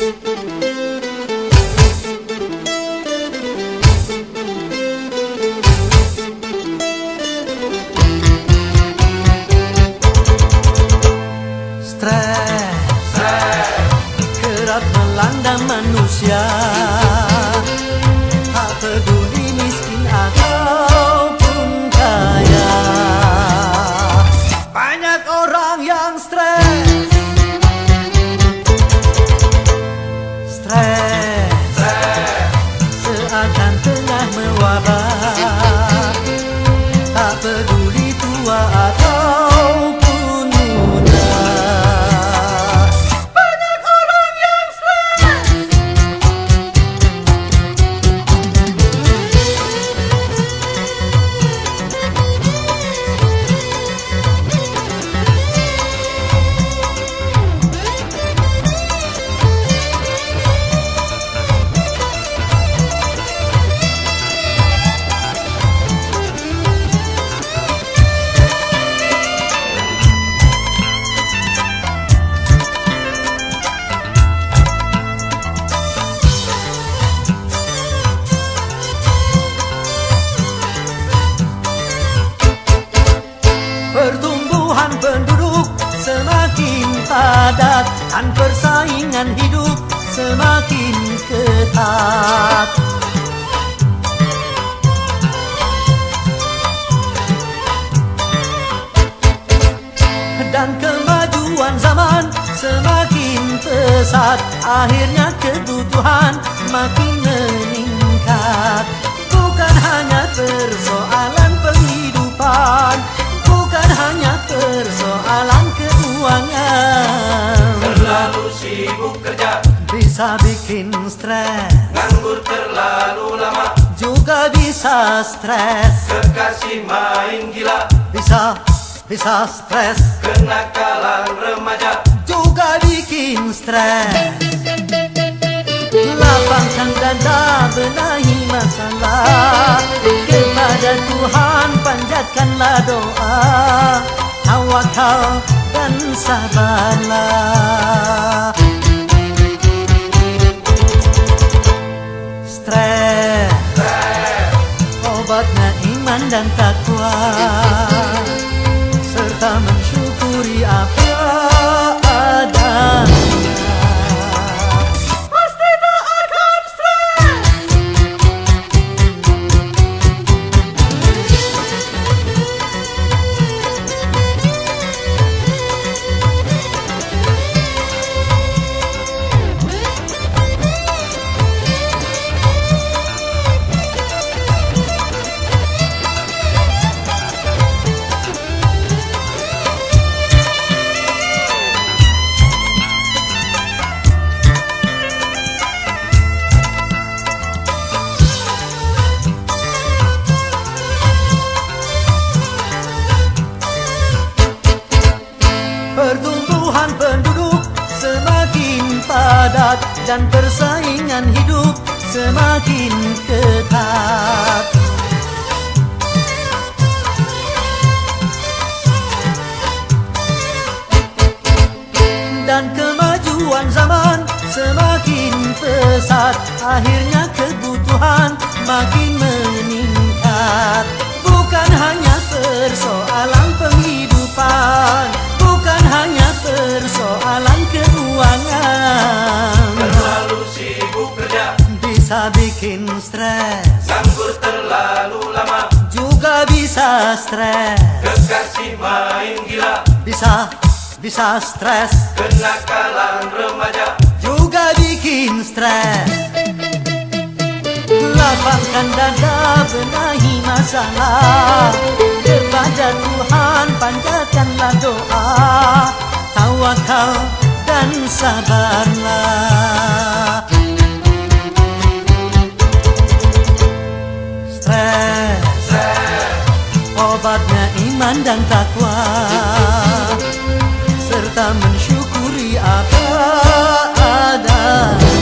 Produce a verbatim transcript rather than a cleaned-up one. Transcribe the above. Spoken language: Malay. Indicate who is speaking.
Speaker 1: Kerap melanda manusia, tak peduli miskin ataupun kaya. Banyak orang yang stres, stres, seakan tengah mewabah. Tak peduli tua ataupun muda. Pertumbuhan penduduk semakin padat dan persaingan hidup semakin ketat. Dan kemajuan zaman semakin pesat, akhirnya kebutuhan makin meningkat. Bukan hanya persoalan penghidupan, bukan hanya persoalan keuangan.
Speaker 2: Terlalu sibuk kerja
Speaker 1: bisa bikin stres,
Speaker 2: nganggur terlalu lama
Speaker 1: juga bisa stres.
Speaker 2: kekasih main gila
Speaker 1: Bisa, bisa stres,
Speaker 2: kenakalan remaja
Speaker 1: juga bikin stres. Lapangkan dada, benahi masalah, kepada Tuhan panjatkanlah doa, tawakal dan sabarlah. Stres, obatnya iman dan takwa, serta mensyukuri apa adanya. Pertumbuhan penduduk semakin padat dan persaingan hidup semakin ketat. Dan kemajuan zaman semakin pesat, akhirnya kebutuhan makin meningkat. Bukan hanya persoalan penghidupan, bukan hanya persoalan keuangan.
Speaker 2: Terlalu sibuk kerja
Speaker 1: bisa bikin stres,
Speaker 2: nganggur terlalu lama
Speaker 1: juga bisa stres.
Speaker 2: kekasih main gila
Speaker 1: Bisa, bisa stres,
Speaker 2: kenakalan remaja
Speaker 1: juga bikin stres. Lapangkan dada, benahi masalah, kepada Tuhan panjatkanlah doa, tawakal dan sabarlah. Stres, obatnya iman dan takwa, serta mensyukuri apa adanya.